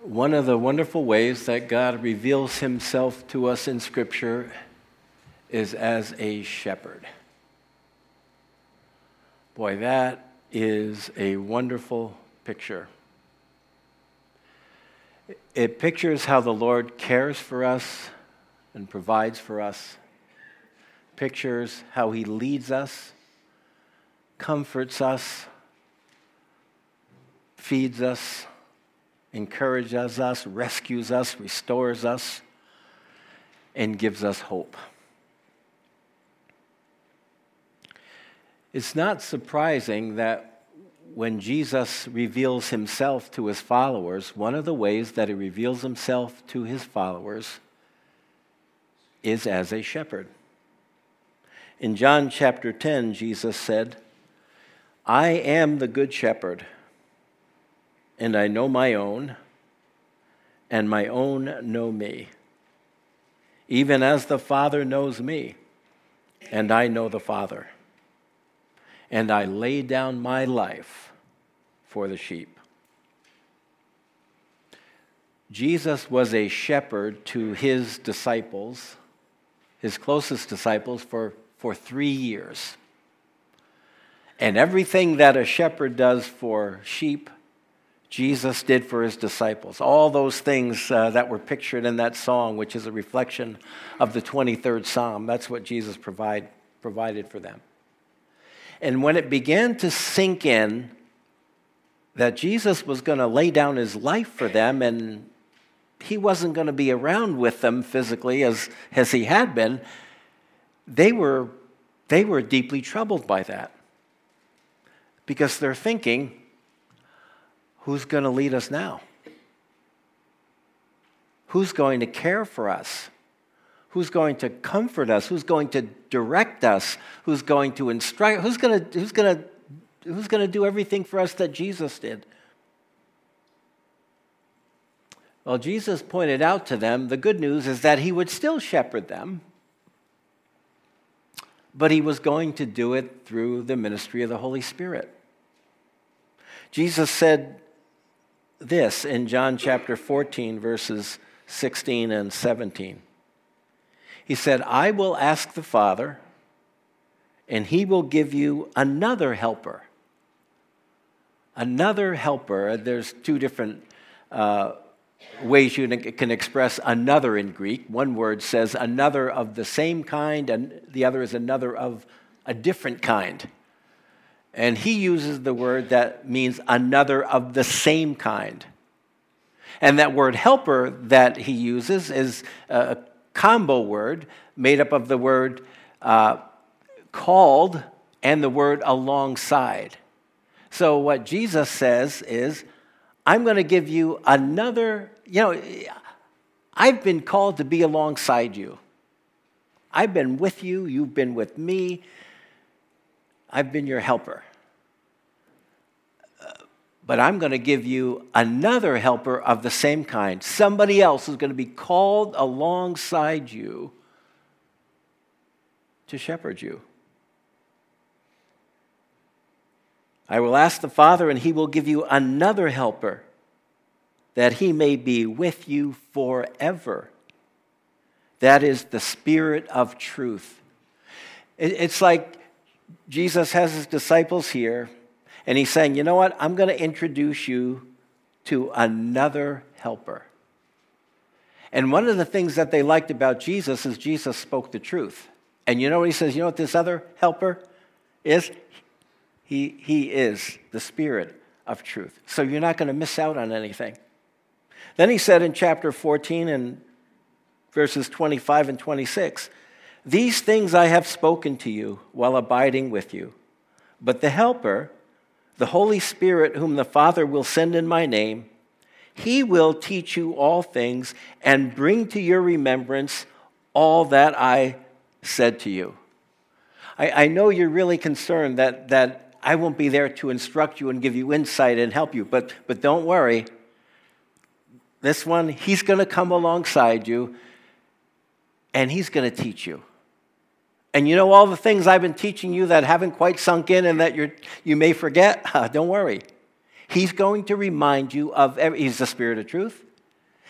One of the wonderful ways that God reveals himself to us in Scripture is as a shepherd. Boy, that is a wonderful picture. It pictures how the Lord cares for us and provides for us. Pictures how he leads us, comforts us, feeds us, encourages us, rescues us, restores us, and gives us hope. It's not surprising that when Jesus reveals himself to his followers, one of the ways that he reveals himself to his followers is as a shepherd. In John chapter 10, Jesus said, "I am the good shepherd, and I know my own, and my own know me, even as the Father knows me, and I know the Father. And I lay down my life for the sheep." Jesus was a shepherd to his disciples, his closest disciples, for 3 years. And everything that a shepherd does for sheep, Jesus did for his disciples. All those things that were pictured in that song, which is a reflection of the 23rd Psalm, that's what Jesus provided for them. And when it began to sink in that Jesus was going to lay down his life for them and he wasn't going to be around with them physically as he had been, they were deeply troubled by that. Because they're thinking, who's going to lead us now? Who's going to care for us? Who's going to comfort us? Who's going to direct us? Who's going to instruct? Who's going to do everything for us that Jesus did? Well, Jesus pointed out to them the good news is that he would still shepherd them, but he was going to do it through the ministry of the Holy Spirit. Jesus said this in John chapter 14, verses 16 and 17. He said, "I will ask the Father, and he will give you another helper." Another helper. There's two different ways you can express another in Greek. One word says another of the same kind, and the other is another of a different kind. And he uses the word that means another of the same kind. And that word helper that he uses is a combo word made up of the word called and the word alongside. So what Jesus says is, I'm going to give you another, I've been called to be alongside you. I've been with you, you've been with me. I've been your helper. But I'm going to give you another helper of the same kind. Somebody else who's going to be called alongside you to shepherd you. I will ask the Father, and he will give you another helper, that he may be with you forever. That is the Spirit of truth. It's like Jesus has his disciples here, and he's saying, you know what? I'm going to introduce you to another helper. And one of the things that they liked about Jesus is Jesus spoke the truth. And you know what he says? You know what this other helper is? He is the Spirit of truth. So you're not going to miss out on anything. Then he said in chapter 14 and verses 25 and 26, "These things I have spoken to you while abiding with you. But the Helper, the Holy Spirit, whom the Father will send in my name, he will teach you all things and bring to your remembrance all that I said to you." I know you're really concerned that I won't be there to instruct you and give you insight and help you, but don't worry. This one, he's going to come alongside you, and he's going to teach you. And you know all the things I've been teaching you that haven't quite sunk in and that you may forget? Don't worry. He's going to remind you of he's the Spirit of truth.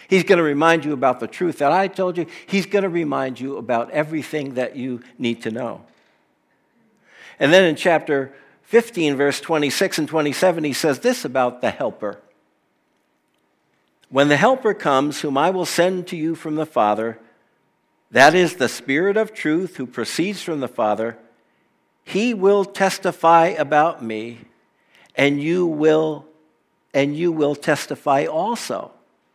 He's going to remind you about the truth that I told you. He's going to remind you about everything that you need to know. And then in chapter 15, verse 26 and 27, he says this about the Helper. When the Helper comes, whom I will send to you from the Father, that is the Spirit of truth who proceeds from the Father, he will testify about me, and you will testify also,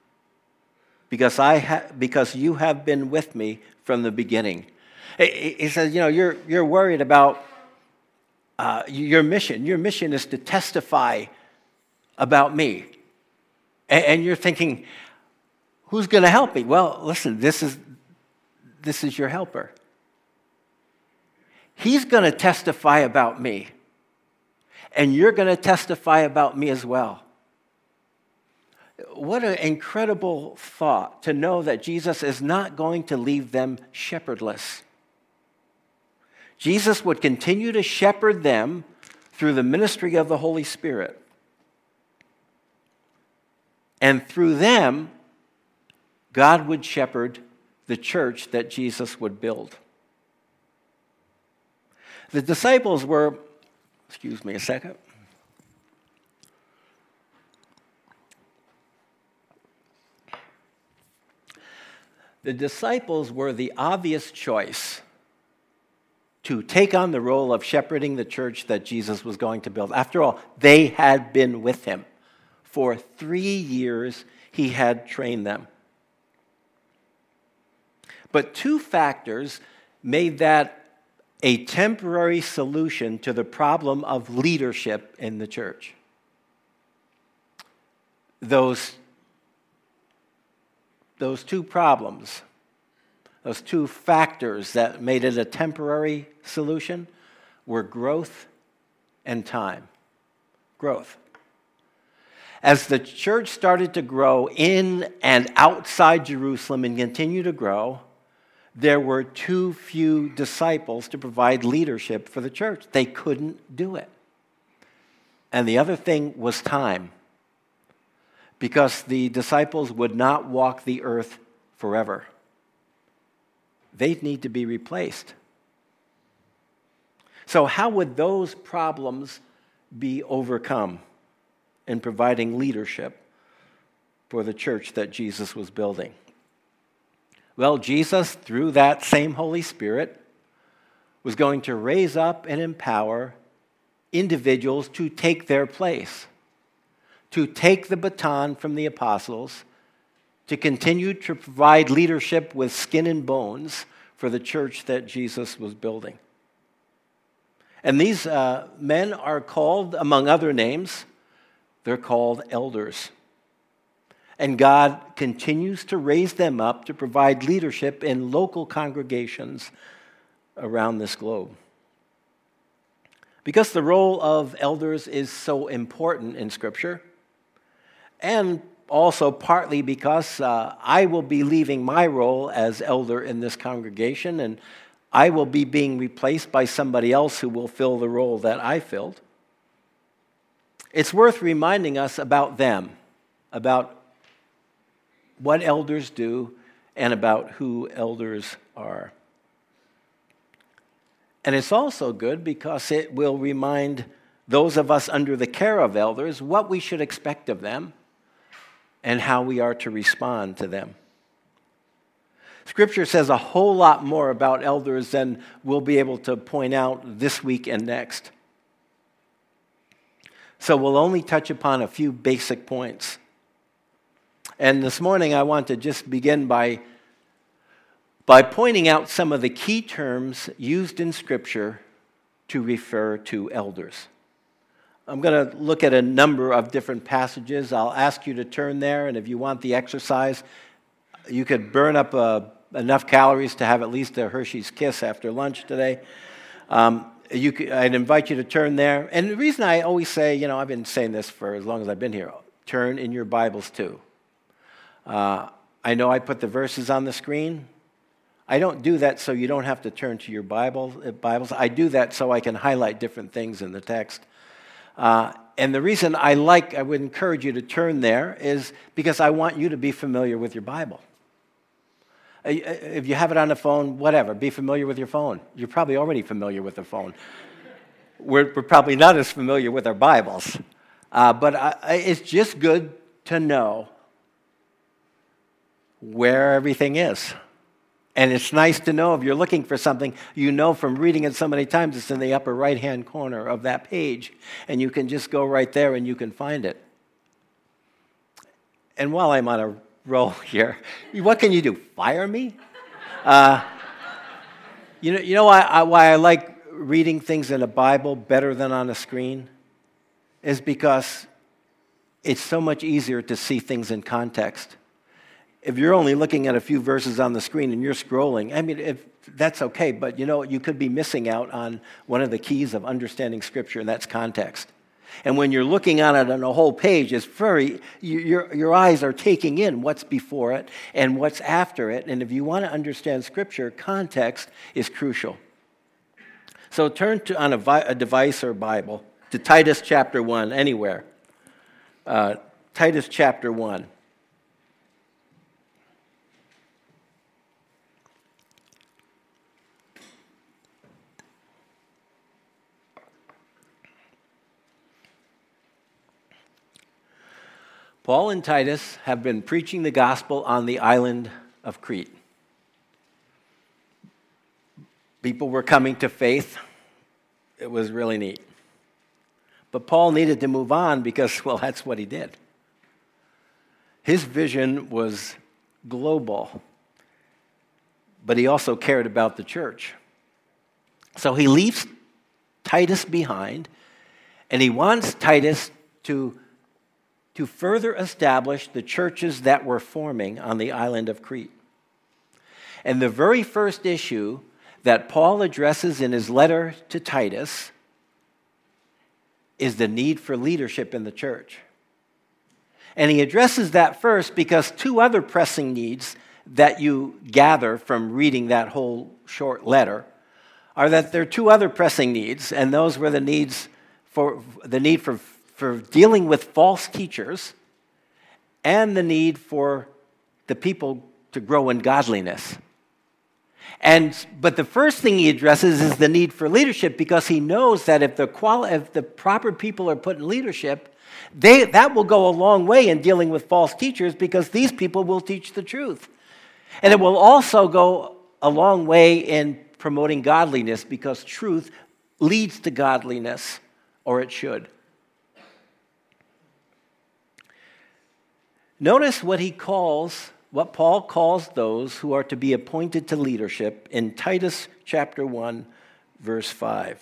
because you have been with me from the beginning. He says, you're worried about your mission. Your mission is to testify about me. And you're thinking, who's going to help me? Well, listen, this is your helper. He's going to testify about me. And you're going to testify about me as well. What an incredible thought to know that Jesus is not going to leave them shepherdless. Jesus would continue to shepherd them through the ministry of the Holy Spirit. And through them, God would shepherd the church that Jesus would build. The disciples were, excuse me a second. The disciples were the obvious choice to take on the role of shepherding the church that Jesus was going to build. After all, they had been with him. For 3 years, he had trained them. But two factors made that a temporary solution to the problem of leadership in the church. Those two problems, those two factors that made it a temporary solution were growth and time. Growth. As the church started to grow in and outside Jerusalem and continue to grow, there were too few disciples to provide leadership for the church. They couldn't do it. And the other thing was time, because the disciples would not walk the earth forever. They'd need to be replaced. So how would those problems be overcome in providing leadership for the church that Jesus was building? Well, Jesus, through that same Holy Spirit, was going to raise up and empower individuals to take their place, to take the baton from the apostles, to continue to provide leadership with skin and bones for the church that Jesus was building. And these men are called, among other names, they're called elders. And God continues to raise them up to provide leadership in local congregations around this globe. Because the role of elders is so important in Scripture, and also partly because I will be leaving my role as elder in this congregation, and I will be being replaced by somebody else who will fill the role that I filled. It's worth reminding us about them, about what elders do, and about who elders are. And it's also good because it will remind those of us under the care of elders what we should expect of them and how we are to respond to them. Scripture says a whole lot more about elders than we'll be able to point out this week and next. So we'll only touch upon a few basic points. And this morning I want to just begin by pointing out some of the key terms used in Scripture to refer to elders. I'm going to look at a number of different passages. I'll ask you to turn there, and if you want the exercise, you could burn up enough calories to have at least a Hershey's Kiss after lunch today. I'd invite you to turn there. And the reason I always say, I've been saying this for as long as I've been here, turn in your Bibles too. I know I put the verses on the screen. I don't do that so you don't have to turn to your Bibles. I do that so I can highlight different things in the text. And the reason I would encourage you to turn there is because I want you to be familiar with your Bible. If you have it on the phone, whatever, be familiar with your phone. You're probably already familiar with the phone. We're probably not as familiar with our Bibles. But it's just good to know where everything is. And it's nice to know if you're looking for something, you know from reading it so many times, it's in the upper right-hand corner of that page. And you can just go right there and you can find it. And while I'm on a roll here, what can you do? Fire me? You know why I like reading things in a Bible better than on a screen? Is because it's so much easier to see things in context. If you're only looking at a few verses on the screen and you're scrolling, I mean, that's okay, but you could be missing out on one of the keys of understanding Scripture, and that's context. And when you're looking at it on a whole page, it's your eyes are taking in what's before it and what's after it, and if you want to understand Scripture, context is crucial. So turn on a device or Bible to Titus chapter 1, anywhere. Titus chapter 1. Paul and Titus have been preaching the gospel on the island of Crete. People were coming to faith. It was really neat. But Paul needed to move on because, well, that's what he did. His vision was global, but he also cared about the church. So he leaves Titus behind, and he wants Titus to further establish the churches that were forming on the island of Crete. And the very first issue that Paul addresses in his letter to Titus is the need for leadership in the church. And he addresses that first because two other pressing needs that you gather from reading that whole short letter are that there are two other pressing needs, and those were the need for dealing with false teachers and the need for the people to grow in godliness. But the first thing he addresses is the need for leadership because he knows that if the proper people are put in leadership, that will go a long way in dealing with false teachers because these people will teach the truth. And it will also go a long way in promoting godliness because truth leads to godliness, or it should. Notice what Paul calls those who are to be appointed to leadership in Titus chapter 1, verse 5.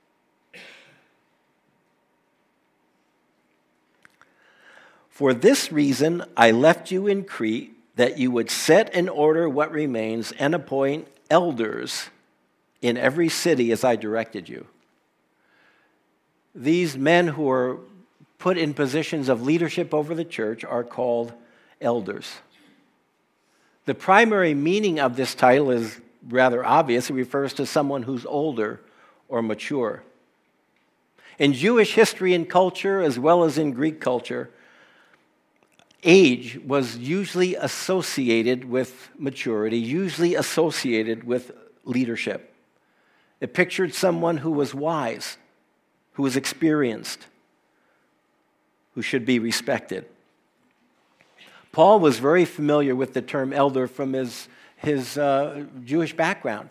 For this reason I left you in Crete, that you would set in order what remains and appoint elders in every city as I directed you. These men who are put in positions of leadership over the church are called elders. The primary meaning of this title is rather obvious. It refers to someone who's older or mature. In Jewish history and culture, as well as in Greek culture, age was usually associated with maturity, usually associated with leadership. It pictured someone who was wise, who was experienced, who should be respected. Paul was very familiar with the term elder from his Jewish background.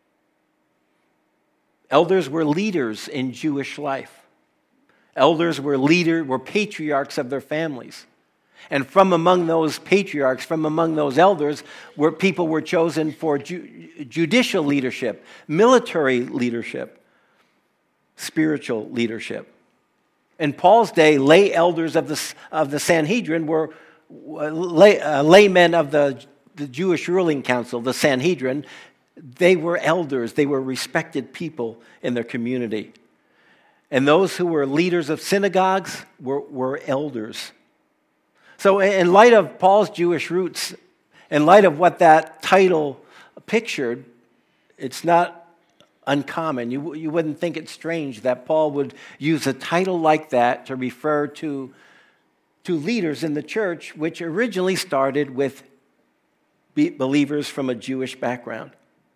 Elders were leaders in Jewish life. Elders were patriarchs of their families. And from among those patriarchs, from among those elders, people were chosen for judicial leadership, military leadership, spiritual leadership. In Paul's day, lay elders of the Sanhedrin were laymen of the Jewish ruling council, the Sanhedrin. They were elders. They were respected people in their community. And those who were leaders of synagogues were elders. So in light of Paul's Jewish roots, in light of what that title pictured, it's not uncommon. You wouldn't think it strange that Paul would use a title like that to refer to leaders in the church, which originally started with believers from a Jewish background.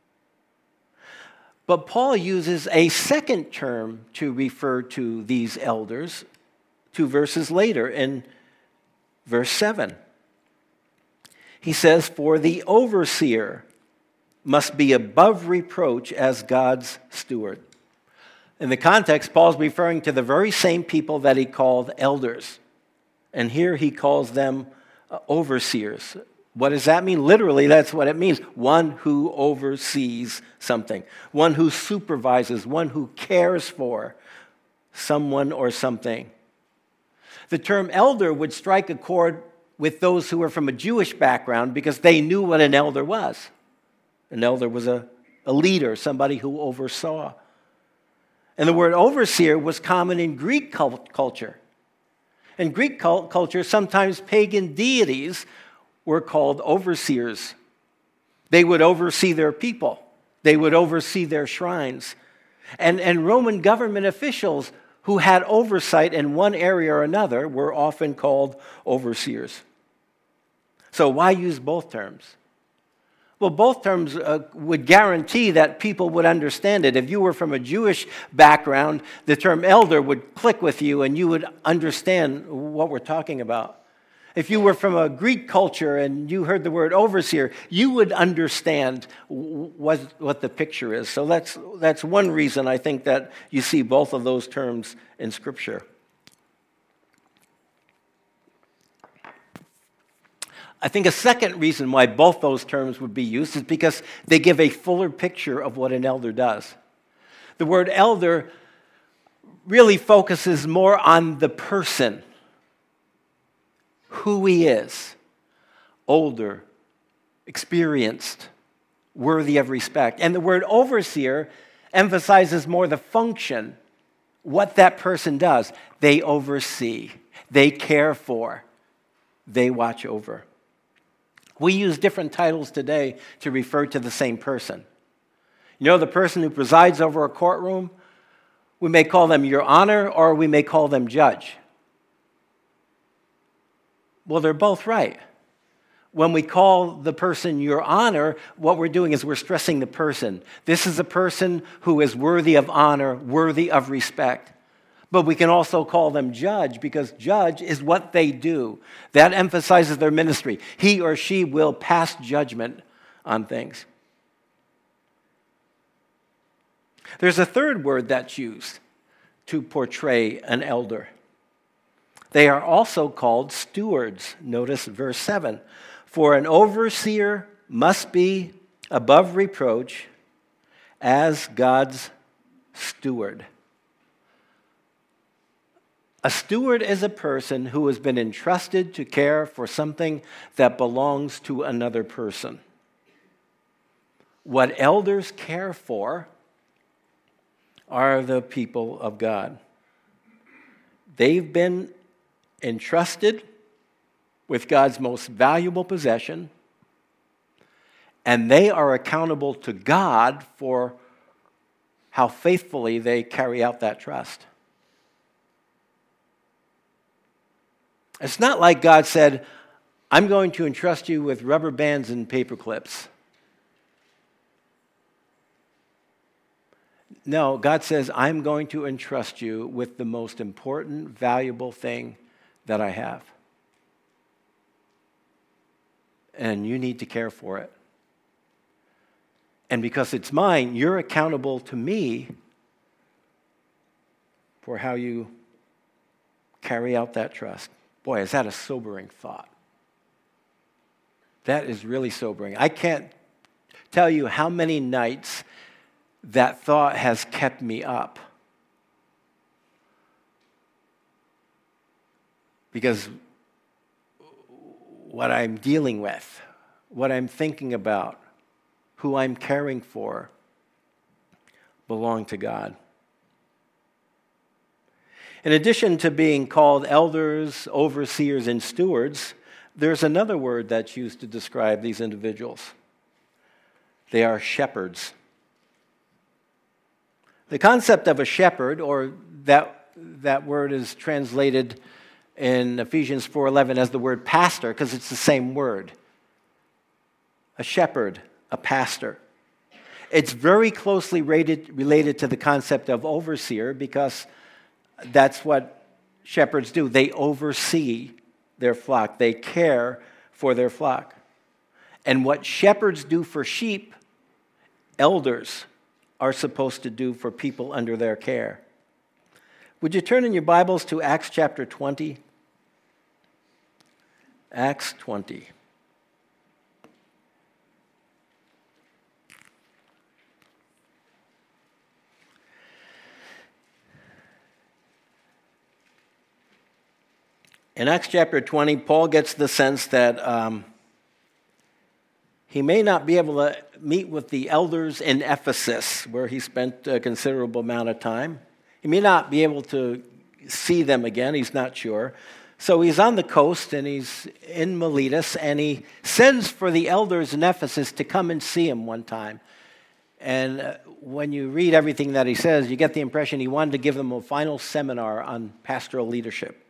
But Paul uses a second term to refer to these elders 2 verses later in verse 7. He says, "For the overseer must be above reproach as God's steward." In the context, Paul's referring to the very same people that he called elders. And here he calls them overseers. What does that mean? Literally, that's what it means. One who oversees something. One who supervises. One who cares for someone or something. The term elder would strike a chord with those who were from a Jewish background because they knew what an elder was. An elder was a leader, somebody who oversaw. And the word overseer was common in Greek culture. In Greek culture, sometimes pagan deities were called overseers. They would oversee their people. They would oversee their shrines. And Roman government officials who had oversight in one area or another were often called overseers. So why use both terms? Well, both terms would guarantee that people would understand it. If you were from a Jewish background, the term elder would click with you and you would understand what we're talking about. If you were from a Greek culture and you heard the word overseer, you would understand what the picture is. So that's one reason I think that you see both of those terms in Scripture. I think a second reason why both those terms would be used is because they give a fuller picture of what an elder does. The word elder really focuses more on the person, who he is, older, experienced, worthy of respect. And the word overseer emphasizes more the function, what that person does. They oversee, they care for, they watch over. We use different titles today to refer to the same person. You know, the person who presides over a courtroom, we may call them Your Honor, or we may call them Judge. Well, they're both right. When we call the person Your Honor, what we're doing is we're stressing the person. This is a person who is worthy of honor, worthy of respect. But we can also call them judge because judge is what they do. That emphasizes their ministry. He or she will pass judgment on things. There's a third word that's used to portray an elder. They are also called stewards. Notice verse 7. For an overseer must be above reproach as God's steward. A steward is a person who has been entrusted to care for something that belongs to another person. What elders care for are the people of God. They've been entrusted with God's most valuable possession, and they are accountable to God for how faithfully they carry out that trust. It's not like God said, I'm going to entrust you with rubber bands and paper clips. No, God says, I'm going to entrust you with the most important, valuable thing that I have. And you need to care for it. And because it's mine, you're accountable to me for how you carry out that trust. Boy, is that a sobering thought. That is really sobering. I can't tell you how many nights that thought has kept me up. Because what I'm dealing with, what I'm thinking about, who I'm caring for, belong to God. In addition to being called elders, overseers, and stewards, there's another word that's used to describe these individuals. They are shepherds. The concept of a shepherd, or that word is translated in Ephesians 4:11 as the word pastor, because it's the same word. A shepherd, a pastor. It's very closely related to the concept of overseer, because that's what shepherds do. They oversee their flock. They care for their flock. And what shepherds do for sheep, elders are supposed to do for people under their care. Would you turn in your Bibles to Acts chapter 20? Acts 20. In Acts chapter 20, Paul gets the sense that he may not be able to meet with the elders in Ephesus, where he spent a considerable amount of time. He may not be able to see them again. He's not sure. So he's on the coast, and he's in Miletus, and he sends for the elders in Ephesus to come and see him one time. And when you read everything that he says, you get the impression he wanted to give them a final seminar on pastoral leadership.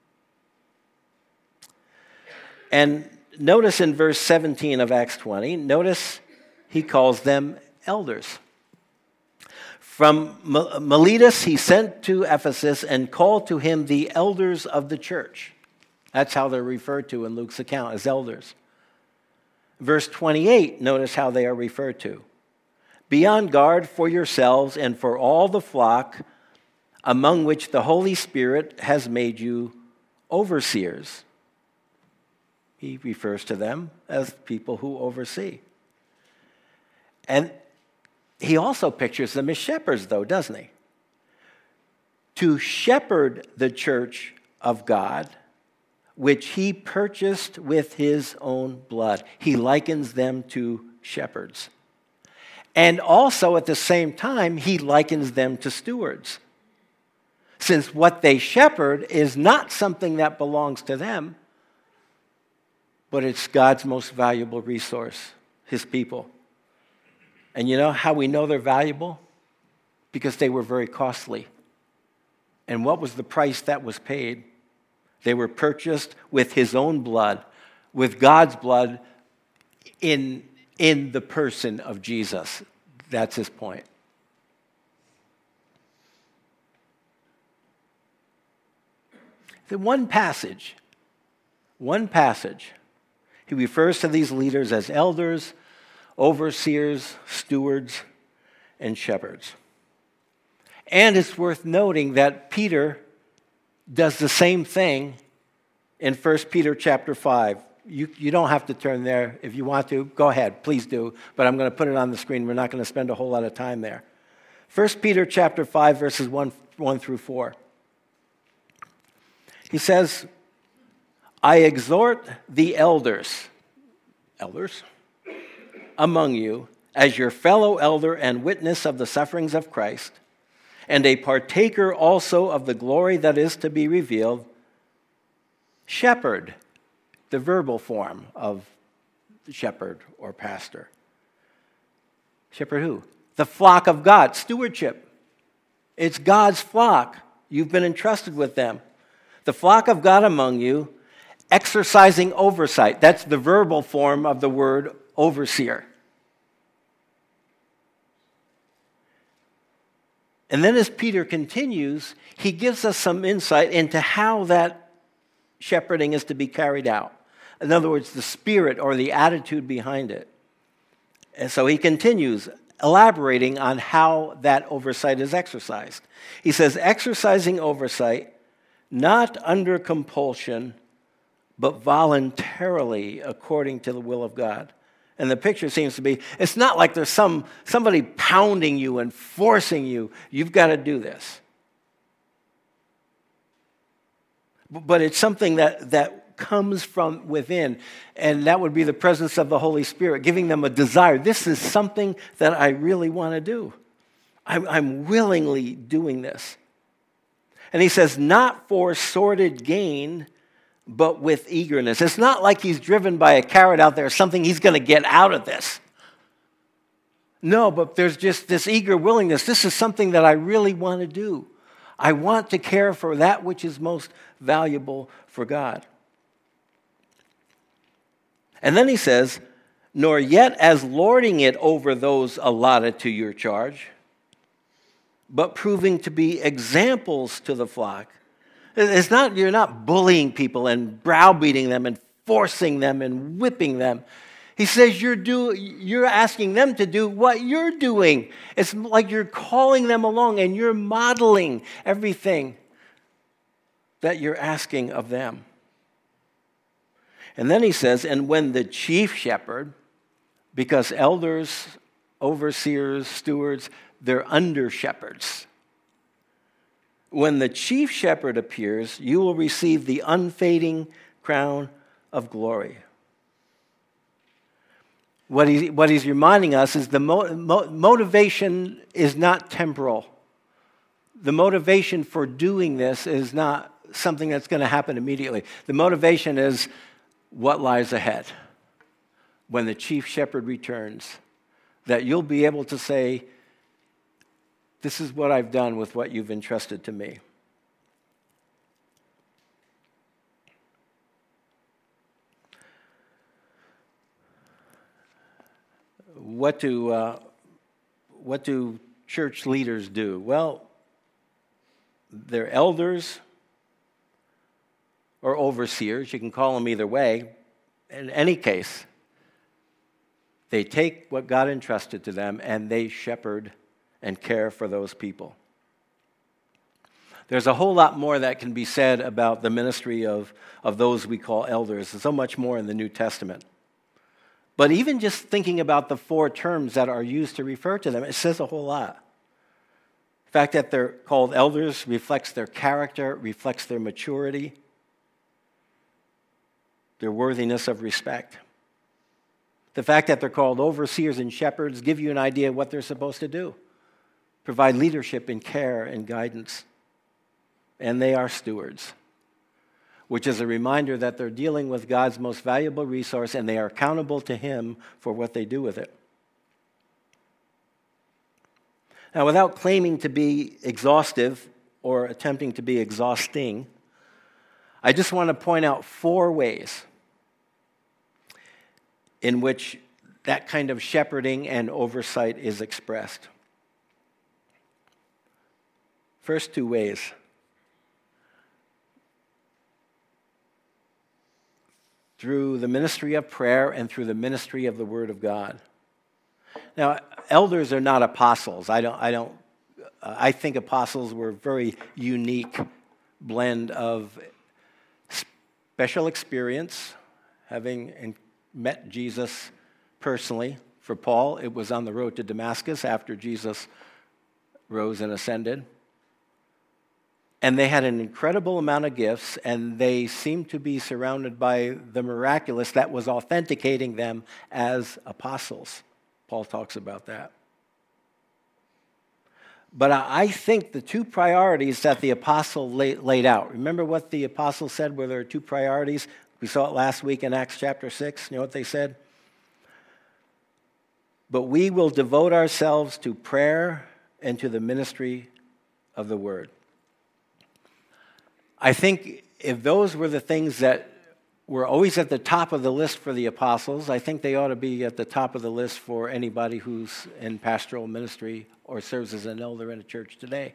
And notice in verse 17 of Acts 20, notice he calls them elders. From Miletus he sent to Ephesus and called to him the elders of the church. That's how they're referred to in Luke's account, as elders. Verse 28, notice how they are referred to. Be on guard for yourselves and for all the flock among which the Holy Spirit has made you overseers. He refers to them as people who oversee. And he also pictures them as shepherds, though, doesn't he? To shepherd the church of God, which he purchased with his own blood. He likens them to shepherds. And also, at the same time, he likens them to stewards. Since what they shepherd is not something that belongs to them, but it's God's most valuable resource, his people. And you know how we know they're valuable? Because they were very costly. And what was the price that was paid? They were purchased with his own blood, with God's blood in the person of Jesus. That's his point. The one passage, he refers to these leaders as elders, overseers, stewards, and shepherds. And it's worth noting that Peter does the same thing in 1 Peter chapter 5. You don't have to turn there. If you want to, go ahead, please do. But I'm going to put it on the screen. We're not going to spend a whole lot of time there. 1 Peter chapter 5, verses 1 through 4. He says, I exhort the elders among you, as your fellow elder and witness of the sufferings of Christ, and a partaker also of the glory that is to be revealed, shepherd, the verbal form of shepherd or pastor. Shepherd who? The flock of God, stewardship. It's God's flock. You've been entrusted with them. The flock of God among you, exercising oversight. That's the verbal form of the word overseer. And then as Peter continues, he gives us some insight into how that shepherding is to be carried out. In other words, the spirit or the attitude behind it. And so he continues elaborating on how that oversight is exercised. He says, exercising oversight, not under compulsion, but voluntarily according to the will of God. And the picture seems to be, it's not like there's somebody pounding you and forcing you. You've got to do this. But it's something that comes from within. And that would be the presence of the Holy Spirit, giving them a desire. This is something that I really want to do. I'm willingly doing this. And he says, not for sordid gain, but with eagerness. It's not like he's driven by a carrot out there, something he's going to get out of this. No, but there's just this eager willingness. This is something that I really want to do. I want to care for that which is most valuable for God. And then he says, nor yet as lording it over those allotted to your charge, but proving to be examples to the flock. You're not bullying people and browbeating them and forcing them and whipping them. He says you're asking them to do what you're doing. It's like you're calling them along and you're modeling everything that you're asking of them. And then he says, and when the chief shepherd, because elders, overseers, stewards, they're under shepherds. When the chief shepherd appears, you will receive the unfading crown of glory. What he's reminding us is the motivation is not temporal. The motivation for doing this is not something that's going to happen immediately. The motivation is what lies ahead. When the chief shepherd returns, that you'll be able to say, this is what I've done with what you've entrusted to me. What do church leaders do? Well, they're elders or overseers. You can call them either way. In any case, they take what God entrusted to them and they shepherd and care for those people. There's a whole lot more that can be said about the ministry of those we call elders. There's so much more in the New Testament. But even just thinking about the four terms that are used to refer to them, it says a whole lot. The fact that they're called elders reflects their character, reflects their maturity, their worthiness of respect. The fact that they're called overseers and shepherds give you an idea of what they're supposed to do. Provide leadership and care and guidance. And they are stewards, which is a reminder that they're dealing with God's most valuable resource and they are accountable to Him for what they do with it. Now, without claiming to be exhaustive or attempting to be exhausting, I just want to point out 4 ways in which that kind of shepherding and oversight is expressed. First 2 ways. Through the ministry of prayer and through the ministry of the Word of God. Now, elders are not apostles. I think apostles were a very unique blend of special experience, having met Jesus personally. For Paul, it was on the road to Damascus after Jesus rose and ascended. And they had an incredible amount of gifts, and they seemed to be surrounded by the miraculous that was authenticating them as apostles. Paul talks about that. But I think the 2 priorities that the apostle laid out, remember what the apostle said were there 2 priorities? We saw it last week in Acts chapter 6. You know what they said? But we will devote ourselves to prayer and to the ministry of the word. I think if those were the things that were always at the top of the list for the apostles, I think they ought to be at the top of the list for anybody who's in pastoral ministry or serves as an elder in a church today.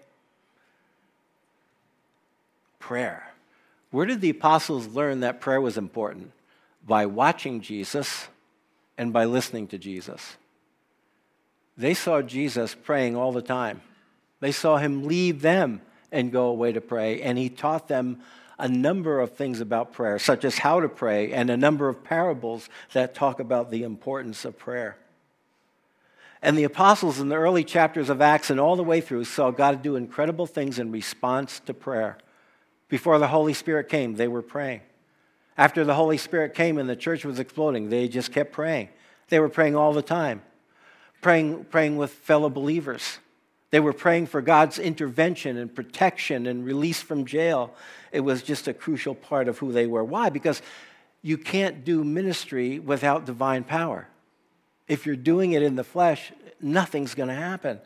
Prayer. Where did the apostles learn that prayer was important? By watching Jesus and by listening to Jesus. They saw Jesus praying all the time. They saw him leave them and go away to pray, and he taught them a number of things about prayer, such as how to pray, and a number of parables that talk about the importance of prayer. And the apostles in the early chapters of Acts and all the way through saw God do incredible things in response to prayer. Before the Holy Spirit came, they were praying. After the Holy Spirit came and the church was exploding, they just kept praying. They were praying all the time, praying with fellow believers. They were praying for God's intervention and protection and release from jail. It was just a crucial part of who they were. Why? Because you can't do ministry without divine power. If you're doing it in the flesh, nothing's going to happen.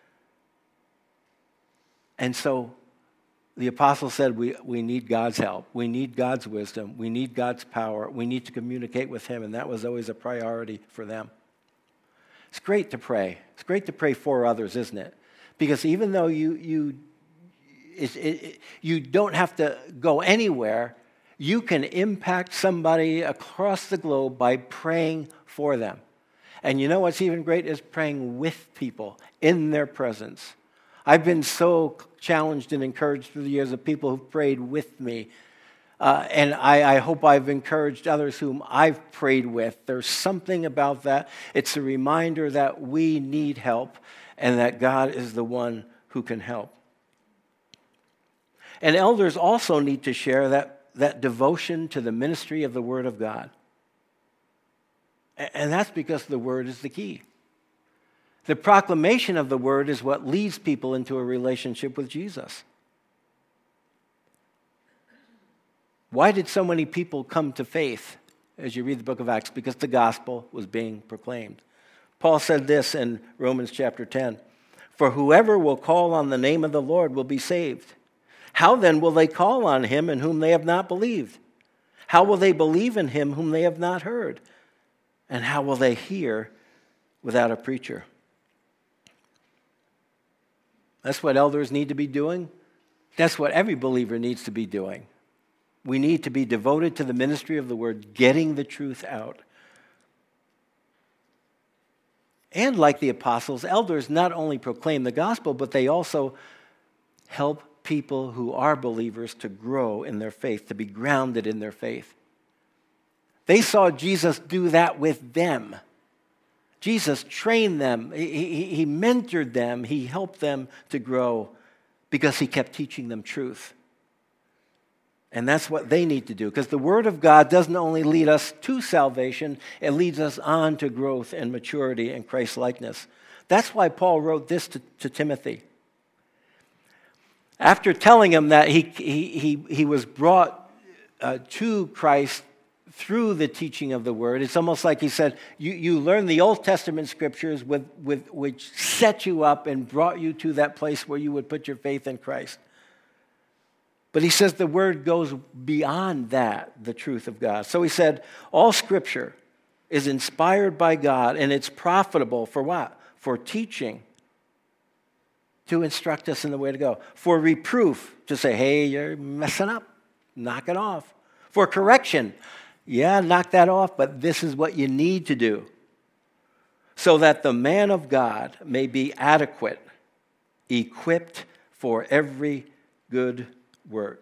And so the apostle said we need God's help. We need God's wisdom. We need God's power. We need to communicate with him, and that was always a priority for them. It's great to pray. It's great to pray for others, isn't it? Because even though you don't have to go anywhere, you can impact somebody across the globe by praying for them. And you know what's even great is praying with people in their presence. I've been so challenged and encouraged through the years of people who've prayed with me. And I hope I've encouraged others whom I've prayed with. There's something about that. It's a reminder that we need help and that God is the one who can help. And elders also need to share that devotion to the ministry of the Word of God. And that's because the Word is the key. The proclamation of the Word is what leads people into a relationship with Jesus. Why did so many people come to faith as you read the book of Acts? Because the gospel was being proclaimed. Paul said this in Romans chapter 10, "For whoever will call on the name of the Lord will be saved. How then will they call on him in whom they have not believed? How will they believe in him whom they have not heard? And how will they hear without a preacher?" That's what elders need to be doing. That's what every believer needs to be doing. We need to be devoted to the ministry of the Word, getting the truth out. And like the apostles, elders not only proclaim the gospel, but they also help people who are believers to grow in their faith, to be grounded in their faith. They saw Jesus do that with them. Jesus trained them. He mentored them. He helped them to grow because he kept teaching them truth. And that's what they need to do, because the Word of God doesn't only lead us to salvation, it leads us on to growth and maturity and Christ-likeness. That's why Paul wrote this to Timothy. After telling him that he was brought to Christ through the teaching of the Word, it's almost like he said, you learn the Old Testament scriptures which set you up and brought you to that place where you would put your faith in Christ. But he says the Word goes beyond that, the truth of God. So he said, all Scripture is inspired by God, and it's profitable for what? For teaching, to instruct us in the way to go. For reproof, to say, hey, you're messing up, knock it off. For correction, yeah, knock that off, but this is what you need to do. So that the man of God may be adequate, equipped for every good work.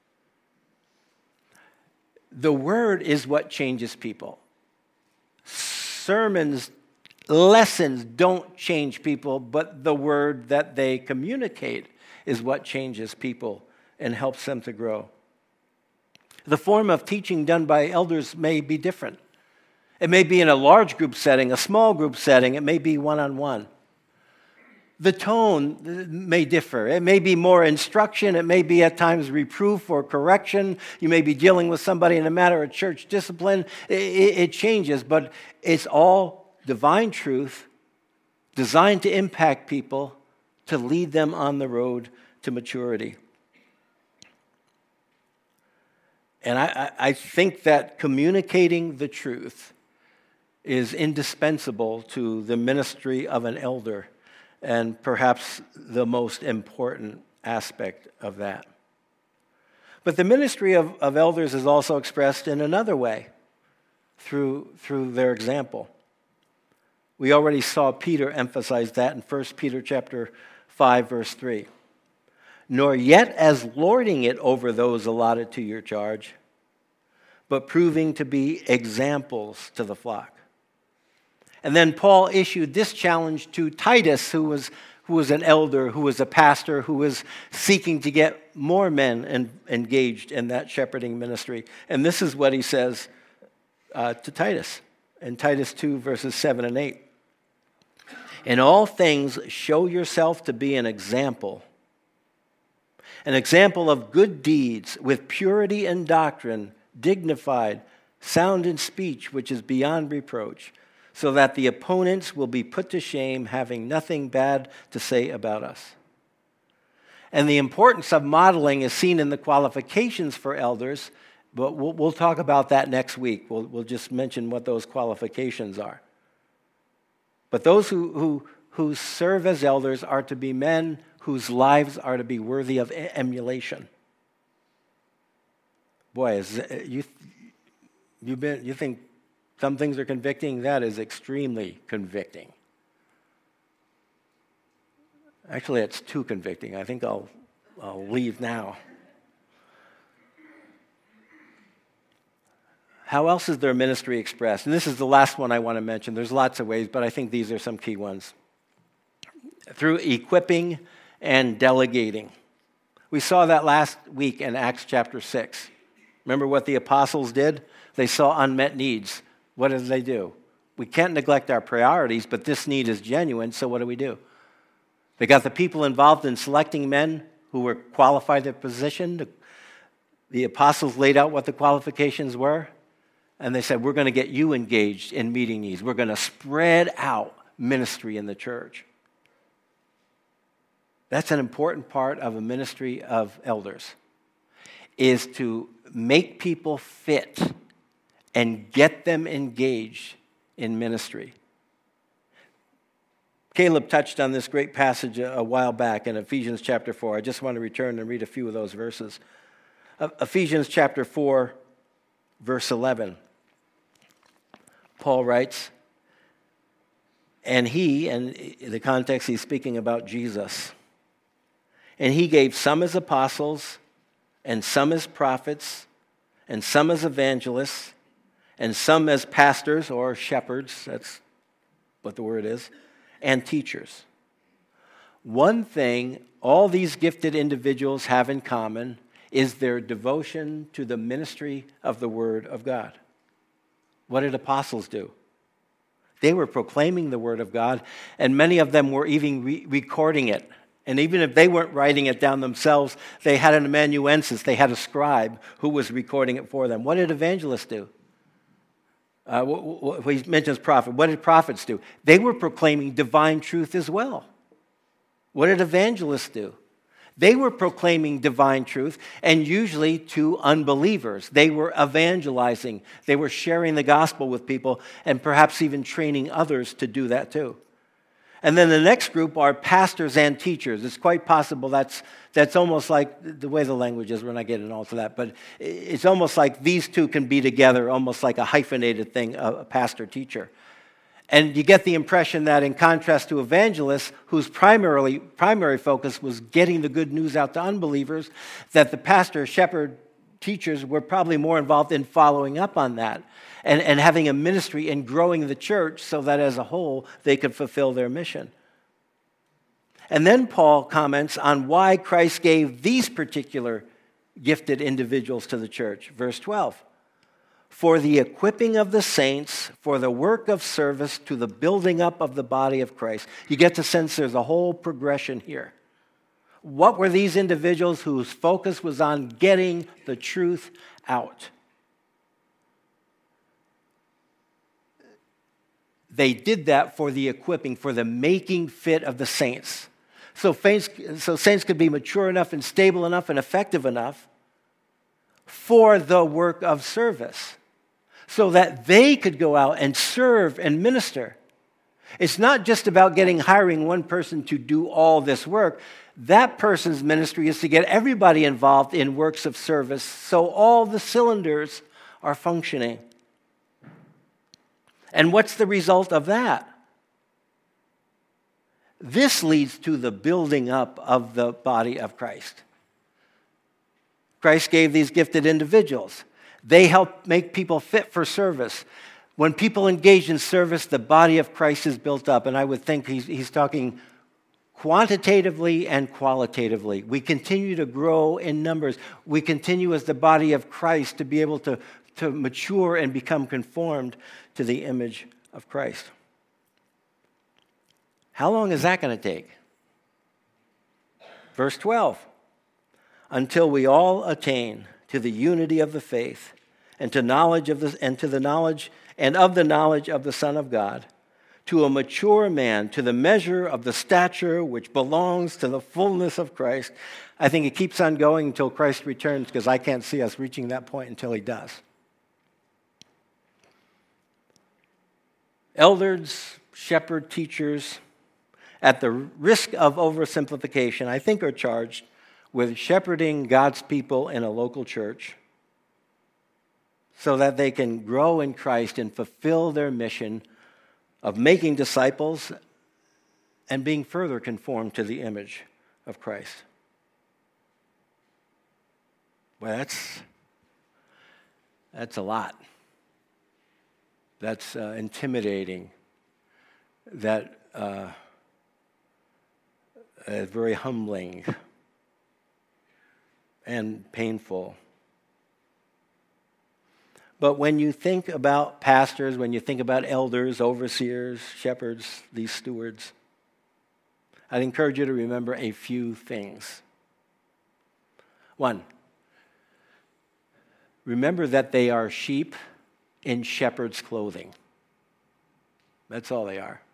The Word is what changes people. Sermons, lessons don't change people, but the Word that they communicate is what changes people and helps them to grow. The form of teaching done by elders may be different. It may be in a large group setting, a small group setting. It may be one-on-one. The tone may differ. It may be more instruction. It may be at times reproof or correction. You may be dealing with somebody in a matter of church discipline. It changes, but it's all divine truth designed to impact people, to lead them on the road to maturity. And I think that communicating the truth is indispensable to the ministry of an elder, and perhaps the most important aspect of that. But the ministry of elders is also expressed in another way, through their example. We already saw Peter emphasize that in 1 Peter chapter 5, verse 3. Nor yet as lording it over those allotted to your charge, but proving to be examples to the flock. And then Paul issued this challenge to Titus, who was an elder, who was a pastor, who was seeking to get more men engaged in that shepherding ministry. And this is what he says to Titus in Titus 2, verses 7 and 8. In all things, show yourself to be an example of good deeds, with purity in doctrine, dignified, sound in speech, which is beyond reproach, so that the opponents will be put to shame, having nothing bad to say about us. And the importance of modeling is seen in the qualifications for elders, but we'll talk about that next week. We'll just mention what those qualifications are. But those who serve as elders are to be men whose lives are to be worthy of emulation. Boy, you think some things are convicting? That is extremely convicting. Actually, it's too convicting. I think I'll leave now. How else is their ministry expressed? And this is the last one I want to mention. There's lots of ways, but I think these are some key ones. Through equipping and delegating. We saw that last week in Acts chapter 6. Remember what the apostles did? They saw unmet needs. What did they do? We can't neglect our priorities, but this need is genuine, so what do? They got the people involved in selecting men who were qualified for the position. The apostles laid out what the qualifications were, and they said, we're going to get you engaged in meeting needs. We're going to spread out ministry in the church. That's an important part of a ministry of elders, is to make people fit and get them engaged in ministry. Caleb touched on this great passage a while back in Ephesians chapter 4. I just want to return and read a few of those verses. Ephesians chapter 4, verse 11. Paul writes, and in the context he's speaking about Jesus, and he gave some as apostles, and some as prophets, and some as evangelists, and some as pastors or shepherds, that's what the word is, and teachers. One thing all these gifted individuals have in common is their devotion to the ministry of the Word of God. What did apostles do? They were proclaiming the Word of God, and many of them were even recording it. And even if they weren't writing it down themselves, they had an amanuensis, they had a scribe who was recording it for them. What did evangelists do? He mentions prophet. What did prophets do? They were proclaiming divine truth as well. What did evangelists do? They were proclaiming divine truth, and usually to unbelievers. They were evangelizing. They were sharing the gospel with people, and perhaps even training others to do that too. And then the next group are pastors and teachers. It's quite possible that's almost like the way the language is. We're not getting all to that, but it's almost like these two can be together, almost like a hyphenated thing, a pastor-teacher. And you get the impression that in contrast to evangelists, whose primary focus was getting the good news out to unbelievers, that the pastor, shepherd, teachers were probably more involved in following up on that and having a ministry and growing the church so that as a whole they could fulfill their mission. And then Paul comments on why Christ gave these particular gifted individuals to the church. Verse 12. For the equipping of the saints, for the work of service to the building up of the body of Christ. You get to sense there's a whole progression here. What were these individuals whose focus was on getting the truth out? They did that for the equipping, for the making fit of the saints. So saints could be mature enough and stable enough and effective enough for the work of service, so that they could go out and serve and minister. It's not just about hiring one person to do all this work. That person's ministry is to get everybody involved in works of service so all the cylinders are functioning. And what's the result of that? This leads to the building up of the body of Christ. Christ gave these gifted individuals. They help make people fit for service. When people engage in service, the body of Christ is built up. And I would think he's talking quantitatively and qualitatively. We continue to grow in numbers. We continue as the body of Christ to be able to mature and become conformed to the image of Christ. How long is that going to take? Verse 12. Until we all attain to the unity of the faith and to the knowledge and of the knowledge of the Son of God, to a mature man, to the measure of the stature which belongs to the fullness of Christ. I think it keeps on going until Christ returns, because I can't see us reaching that point until he does. Elders, shepherd teachers, at the risk of oversimplification, I think are charged with shepherding God's people in a local church so that they can grow in Christ and fulfill their mission of making disciples and being further conformed to the image of Christ. Well, that's a lot. That's intimidating. That is very humbling and painful. But when you think about pastors, when you think about elders, overseers, shepherds, these stewards, I'd encourage you to remember a few things. One, remember that they are sheep in shepherd's clothing. That's all they are.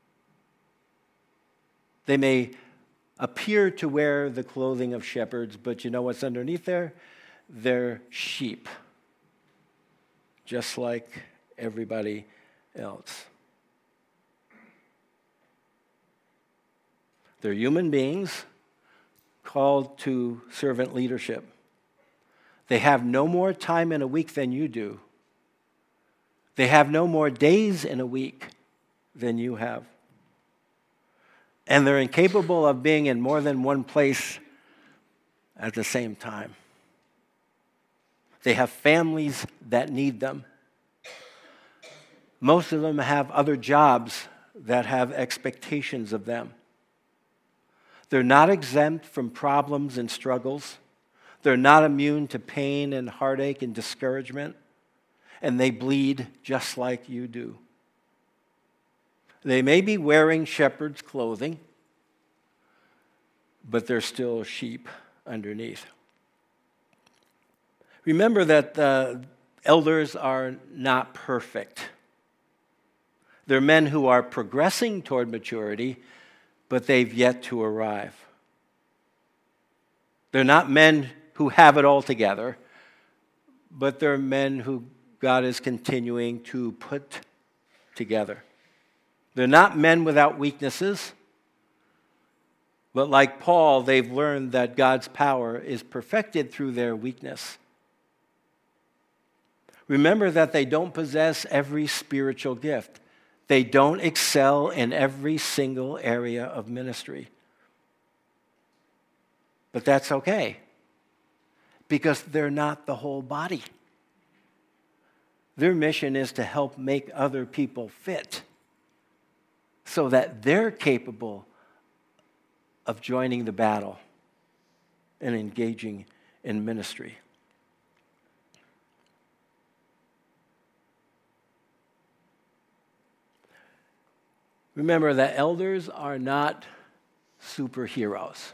They may appear to wear the clothing of shepherds, but you know what's underneath there? They're sheep, just like everybody else. They're human beings called to servant leadership. They have no more time in a week than you do. They have no more days in a week than you have. And they're incapable of being in more than one place at the same time. They have families that need them. Most of them have other jobs that have expectations of them. They're not exempt from problems and struggles. They're not immune to pain and heartache and discouragement. And they bleed just like you do. They may be wearing shepherd's clothing, but they're still sheep underneath. Remember that elders are not perfect. They're men who are progressing toward maturity, but they've yet to arrive. They're not men who have it all together, but they're men who God is continuing to put together. They're not men without weaknesses, but like Paul, they've learned that God's power is perfected through their weakness. Remember that they don't possess every spiritual gift. They don't excel in every single area of ministry. But that's okay, because they're not the whole body. Their mission is to help make other people fit so that they're capable of joining the battle and engaging in ministry. Remember that elders are not superheroes.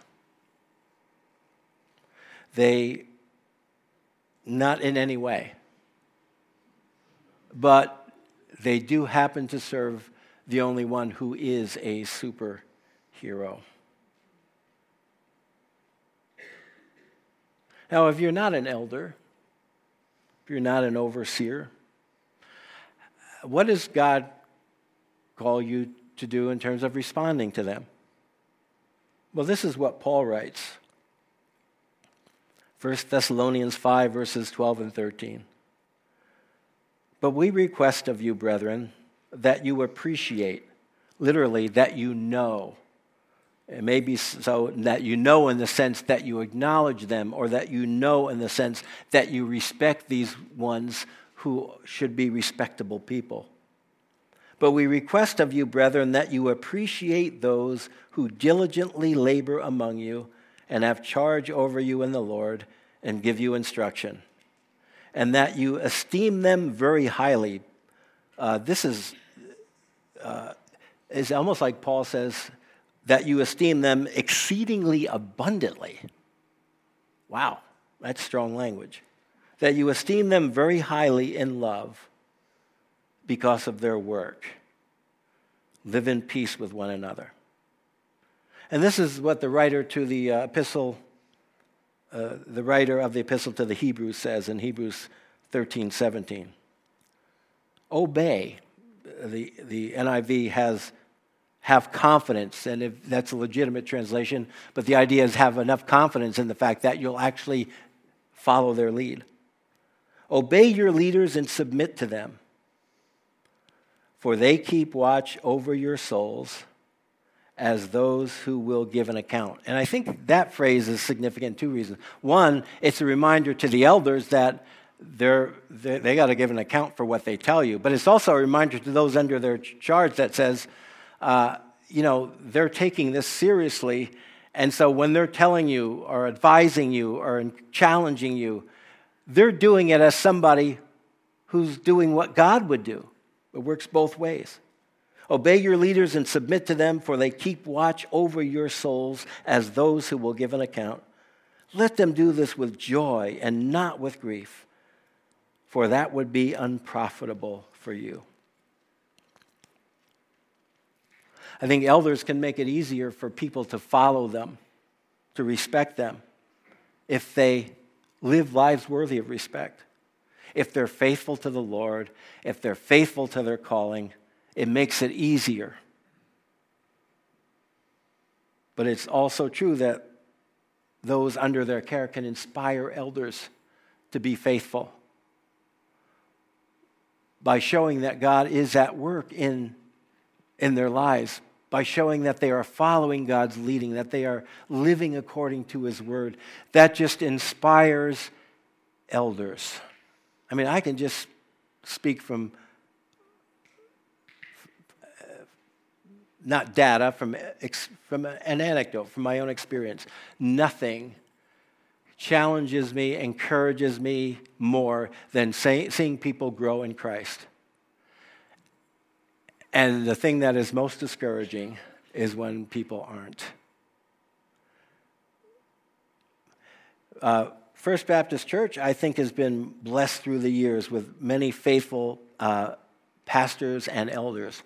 They, not in any way. But they do happen to serve the only one who is a superhero. Now, if you're not an elder, if you're not an overseer, what does God call you to do in terms of responding to them? Well, this is what Paul writes. 1 Thessalonians 5, verses 12 and 13. But we request of you, brethren, that you appreciate, literally, that you know. It may be so that you know in the sense that you acknowledge them, or that you know in the sense that you respect these ones who should be respectable people. But we request of you, brethren, that you appreciate those who diligently labor among you and have charge over you in the Lord and give you instruction, and that you esteem them very highly. This is almost like Paul says, that you esteem them exceedingly abundantly. Wow, that's strong language. That you esteem them very highly in love, because of their work. Live in peace with one another. And this is what the writer to the epistle, the writer of the epistle to the Hebrews says in Hebrews 13:17. Obey. The NIV has have confidence, and if that's a legitimate translation, but the idea is have enough confidence in the fact that you'll actually follow their lead. Obey your leaders and submit to them, for they keep watch over your souls as those who will give an account. And I think that phrase is significant, two reasons. One, it's a reminder to the elders that they got to give an account for what they tell you. But it's also a reminder to those under their charge that says, they're taking this seriously. And so when they're telling you or advising you or challenging you, they're doing it as somebody who's doing what God would do. It works both ways. Obey your leaders and submit to them, for they keep watch over your souls as those who will give an account. Let them do this with joy and not with grief, for that would be unprofitable for you. I think elders can make it easier for people to follow them, to respect them, if they live lives worthy of respect. If they're faithful to the Lord, if they're faithful to their calling, it makes it easier. But it's also true that those under their care can inspire elders to be faithful by showing that God is at work in their lives, by showing that they are following God's leading, that they are living according to His word. That just inspires elders. I mean, I can just speak from not data, from an anecdote, from my own experience. Nothing challenges me, encourages me more than seeing people grow in Christ. And the thing that is most discouraging is when people aren't. First Baptist Church, I think, has been blessed through the years with many faithful pastors and elders.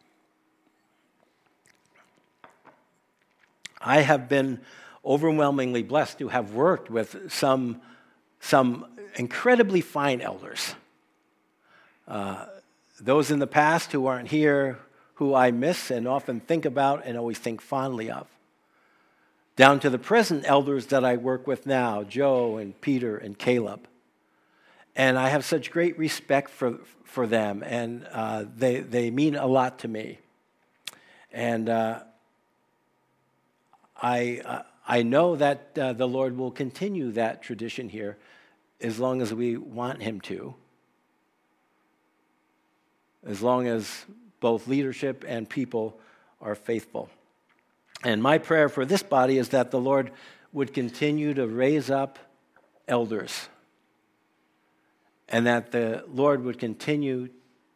I have been overwhelmingly blessed to have worked with some incredibly fine elders. Those in the past who aren't here, who I miss and often think about and always think fondly of. Down to the present elders that I work with now, Joe and Peter and Caleb. And I have such great respect for them, and they mean a lot to me. And I know that the Lord will continue that tradition here as long as we want Him to. As long as both leadership and people are faithful. And my prayer for this body is that the Lord would continue to raise up elders, and that the Lord would continue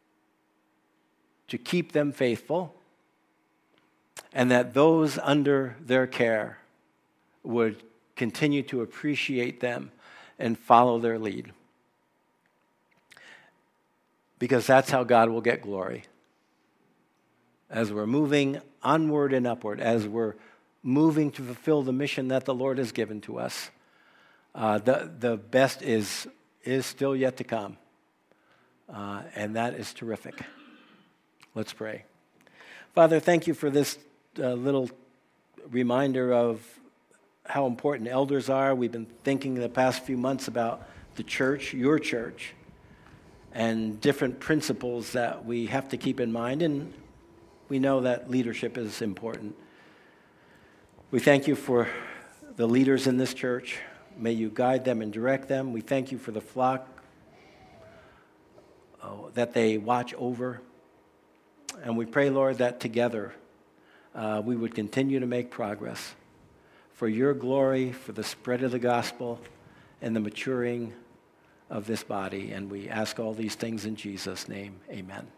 to keep them faithful, and that those under their care would continue to appreciate them and follow their lead. Because that's how God will get glory. As we're moving onward and upward, as we're moving to fulfill the mission that the Lord has given to us, the best is still yet to come. And that is terrific. Let's pray. Father, thank you for this little reminder of how important elders are. We've been thinking the past few months about the church, your church, and different principles that we have to keep in mind, and we know that leadership is important. We thank you for the leaders in this church. May you guide them and direct them. We thank you for the flock that they watch over. And we pray, Lord, that together we would continue to make progress for your glory, for the spread of the gospel, and the maturing of this body. And we ask all these things in Jesus' name. Amen.